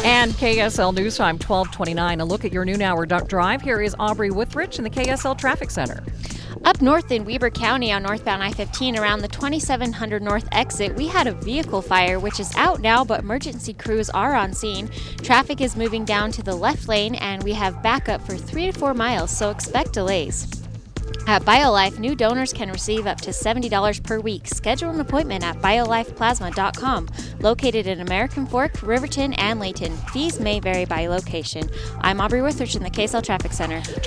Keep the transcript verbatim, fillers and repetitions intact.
And K S L News Time, twelve twenty-nine. A look at your noon hour duck drive. Here is Aubrey Withrich in the K S L Traffic Center. Up north in Weber County on northbound I fifteen around the twenty-seven hundred north exit, we had a vehicle fire which is out now, but emergency crews are on scene. Traffic is moving down to the left lane and we have backup for three to four miles, so expect delays. At BioLife, new donors can receive up to seventy dollars per week. Schedule an appointment at bio life plasma dot com. Located in American Fork, Riverton, and Layton. Fees may vary by location. I'm Aubrey Withrich in the K S L Traffic Center.